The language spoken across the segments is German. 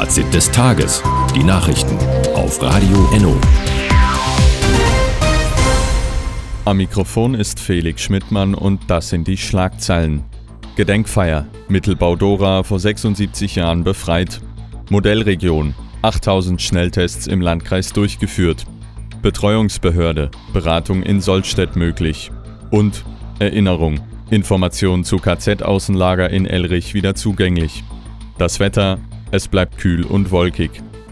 Fazit des Tages. Die Nachrichten auf Radio Enno. Am Mikrofon ist Felix Schmidtmann und das sind die Schlagzeilen. Gedenkfeier. Mittelbau-Dora vor 76 Jahren befreit. Modellregion. 8000 Schnelltests im Landkreis durchgeführt. Betreuungsbehörde. Beratung in Sollstedt möglich. Und Erinnerung. Informationen zu KZ-Außenlager in Elrich wieder zugänglich. Das Wetter. Es bleibt kühl und wolkig.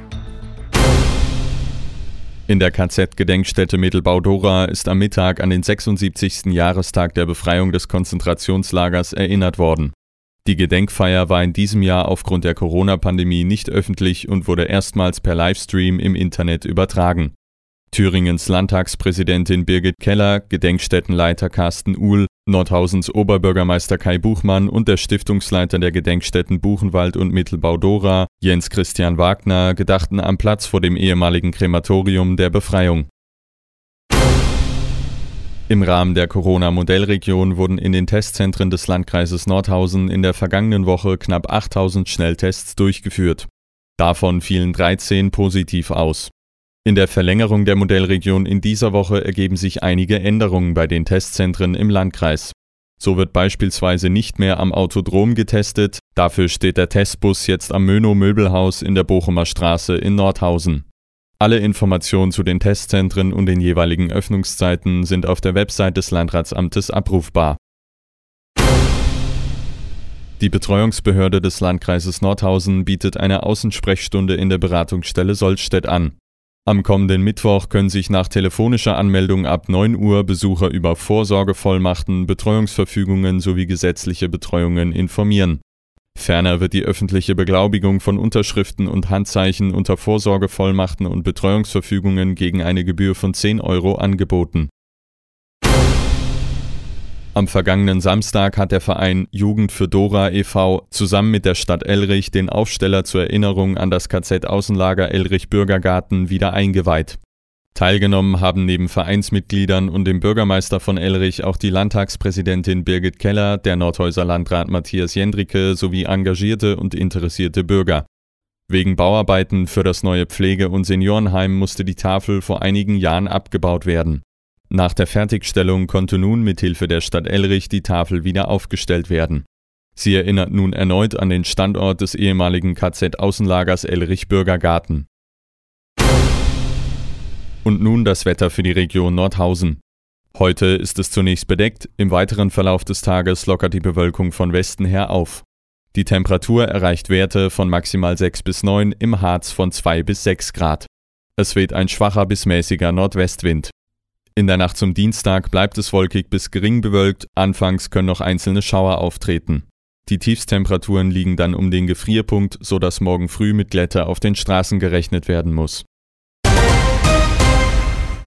In der KZ-Gedenkstätte Mittelbau-Dora ist am Mittag an den 76. Jahrestag der Befreiung des Konzentrationslagers erinnert worden. Die Gedenkfeier war in diesem Jahr aufgrund der Corona-Pandemie nicht öffentlich und wurde erstmals per Livestream im Internet übertragen. Thüringens Landtagspräsidentin Birgit Keller, Gedenkstättenleiter Carsten Uhl, Nordhausens Oberbürgermeister Kai Buchmann und der Stiftungsleiter der Gedenkstätten Buchenwald und Mittelbau-Dora, Jens Christian Wagner, gedachten am Platz vor dem ehemaligen Krematorium der Befreiung. Im Rahmen der Corona-Modellregion wurden in den Testzentren des Landkreises Nordhausen in der vergangenen Woche knapp 8000 Schnelltests durchgeführt. Davon fielen 13 positiv aus. In der Verlängerung der Modellregion in dieser Woche ergeben sich einige Änderungen bei den Testzentren im Landkreis. So wird beispielsweise nicht mehr am Autodrom getestet, dafür steht der Testbus jetzt am Mönow-Möbelhaus in der Bochumer Straße in Nordhausen. Alle Informationen zu den Testzentren und den jeweiligen Öffnungszeiten sind auf der Website des Landratsamtes abrufbar. Die Betreuungsbehörde des Landkreises Nordhausen bietet eine Außensprechstunde in der Beratungsstelle Sollstedt an. Am kommenden Mittwoch können sich nach telefonischer Anmeldung ab 9 Uhr Besucher über Vorsorgevollmachten, Betreuungsverfügungen sowie gesetzliche Betreuungen informieren. Ferner wird die öffentliche Beglaubigung von Unterschriften und Handzeichen unter Vorsorgevollmachten und Betreuungsverfügungen gegen eine Gebühr von 10 € angeboten. Am vergangenen Samstag hat der Verein Jugend für Dora e.V. zusammen mit der Stadt Elrich den Aufsteller zur Erinnerung an das KZ-Außenlager Elrich-Bürgergarten wieder eingeweiht. Teilgenommen haben neben Vereinsmitgliedern und dem Bürgermeister von Elrich auch die Landtagspräsidentin Birgit Keller, der Nordhäuser Landrat Matthias Jendricke sowie engagierte und interessierte Bürger. Wegen Bauarbeiten für das neue Pflege- und Seniorenheim musste die Tafel vor einigen Jahren abgebaut werden. Nach der Fertigstellung konnte nun mithilfe der Stadt Elrich die Tafel wieder aufgestellt werden. Sie erinnert nun erneut an den Standort des ehemaligen KZ-Außenlagers Elrich-Bürgergarten. Und nun das Wetter für die Region Nordhausen. Heute ist es zunächst bedeckt, im weiteren Verlauf des Tages lockert die Bewölkung von Westen her auf. Die Temperatur erreicht Werte von maximal 6 bis 9, im Harz von 2 bis 6 Grad. Es weht ein schwacher bis mäßiger Nordwestwind. In der Nacht zum Dienstag bleibt es wolkig bis gering bewölkt, anfangs können noch einzelne Schauer auftreten. Die Tiefstemperaturen liegen dann um den Gefrierpunkt, sodass morgen früh mit Glätte auf den Straßen gerechnet werden muss.